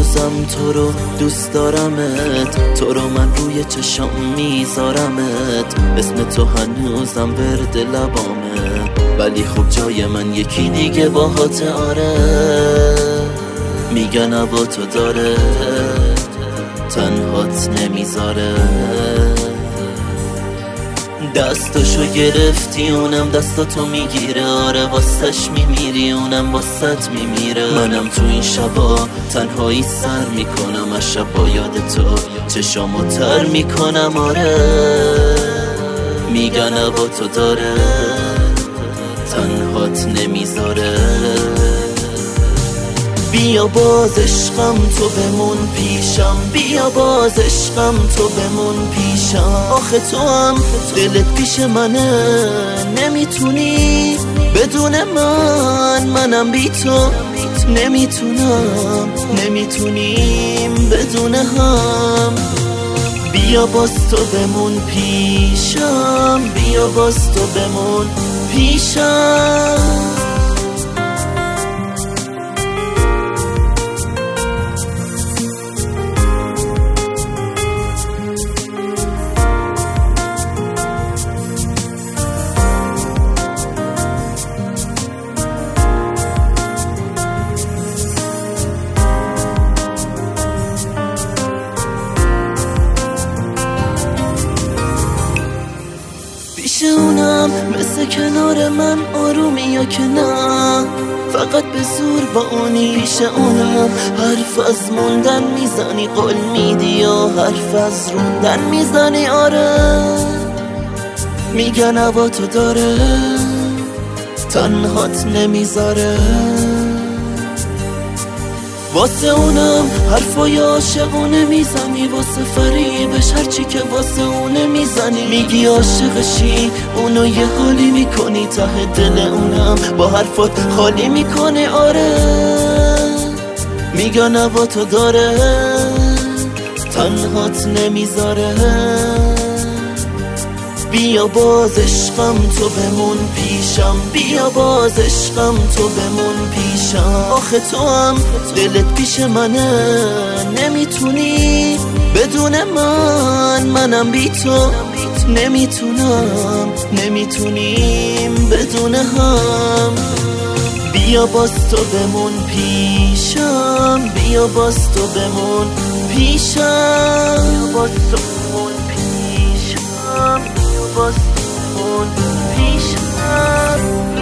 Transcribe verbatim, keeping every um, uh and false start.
هنوزم تو رو دوست دارمت، تو رو من روی چشام میذارمت، اسم تو هنوزم ورد لبامه، ولی خب جای من یکی دیگه باهات. آره میگن هوا تو داره تنهات نمیذاره، دستاشو گرفتی اونم دستاتو میگیره، آره واسش میمیری اونم واسط میمیره. منم تو این شبا تنهایی سر میکنم، از شب با یاد تو چشامو تر میکنم. آره میگن هوا تو داره تنهات نمیذاره، بیا باز عشقم تو بمون پیشم، بیا باز عشقم تو بمون پیشم. آخه تو هم دلت پیش منه، نمیتونی بدون من، منم بی تو نمیتونم، نمیتونیم بدون هم. بیا باز تو بمون پیشم، بیا باز تو بمون پیشم. پیش اونم مثل کنار من آرومی یا که نه، فقط به زور با اونی. پیش اونم حرف از موندن میزنی، قول میدی یا حرف از روندن میزنی. آره میگن هوا تو داره تنهات نمیذاره، واسه اونم حرفای عاشقونه میزنی، واسه فریبش هرچی که واسه اونه میزنی. میگی عاشقشی اونو یه حالی میکنی، ته دل اونم با حرفات خالی میکنه. آره میگن هوا تو داره تنهات نمیذاره، بیا باز عشقم تو بمون پیشم، بیا باز عشقم تو بمون پیشم. آخه تو هم دلت پیش منه، نمیتونی بدون من، منم بی تو نمیتونم، نمیتونیم بدون هم. بیا باز تو بمون پیشم، بیا باز تو بمون پیشم، بیا باز تو بمون پیشم، باز اون پیشم.